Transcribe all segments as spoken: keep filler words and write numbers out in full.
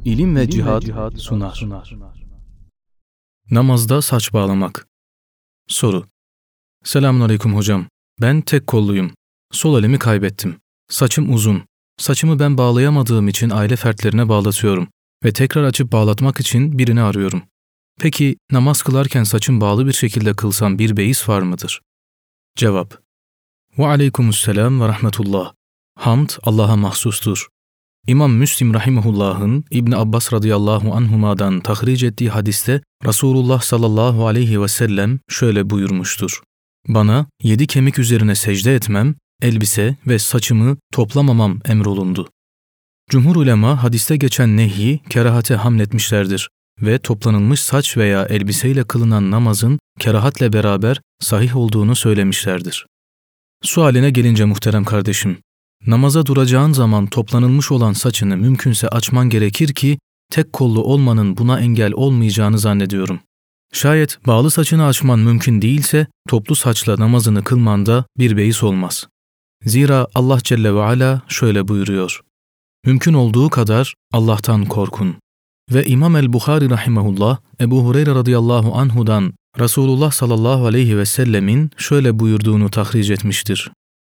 İlim ve Cihad sunar. Namazda saç bağlamak. Soru. Selamünaleyküm hocam. Ben tek kolluyum. Sol elimi kaybettim. Saçım uzun. Saçımı ben bağlayamadığım için aile fertlerine bağlatıyorum ve tekrar açıp bağlatmak için birini arıyorum. Peki namaz kılarken saçım bağlı bir şekilde kılsam bir beis var mıdır? Cevap. Ve aleykümüsselam ve rahmetullah. Hamd Allah'a mahsustur. İmam Müslim rahimehullah'ın İbn Abbas radıyallahu anhuma'dan tahric ettiği hadiste Resulullah sallallahu aleyhi ve sellem şöyle buyurmuştur. Bana yedi kemik üzerine secde etmem, elbise ve saçımı toplamamam emrolundu. Cumhur ulema hadiste geçen nehi kerahate hamletmişlerdir ve toplanılmış saç veya elbiseyle kılınan namazın kerahatle beraber sahih olduğunu söylemişlerdir. Sualine gelince muhterem kardeşim, namaza duracağın zaman toplanılmış olan saçını mümkünse açman gerekir ki tek kollu olmanın buna engel olmayacağını zannediyorum. Şayet bağlı saçını açman mümkün değilse toplu saçla namazını kılmanda bir beis olmaz. Zira Allah Celle ve Ala şöyle buyuruyor. Mümkün olduğu kadar Allah'tan korkun. Ve İmam el-Bukhari rahimehullah Ebu Hureyre radıyallahu anhudan Resulullah sallallahu aleyhi ve sellemin şöyle buyurduğunu tahric etmiştir.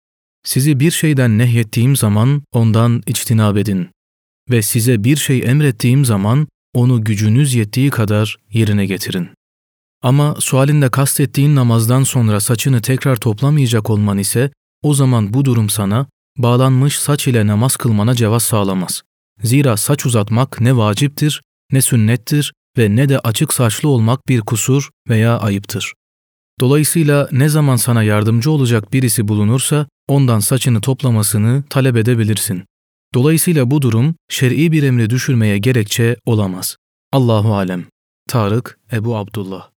Sizi bir şeyden nehyettiğim zaman ondan içtinab edin ve size bir şey emrettiğim zaman onu gücünüz yettiği kadar yerine getirin. Ama sualinde kastettiğin namazdan sonra saçını tekrar toplamayacak olman ise o zaman bu durum sana bağlanmış saç ile namaz kılmana cevaz sağlamaz. Zira saç uzatmak ne vaciptir, ne sünnettir ve ne de açık saçlı olmak bir kusur veya ayıptır. Dolayısıyla ne zaman sana yardımcı olacak birisi bulunursa ondan saçını toplamasını talep edebilirsin. Dolayısıyla bu durum şer'i bir emri düşürmeye gerekçe olamaz. Allahu alem. Tarık Ebu Abdullah.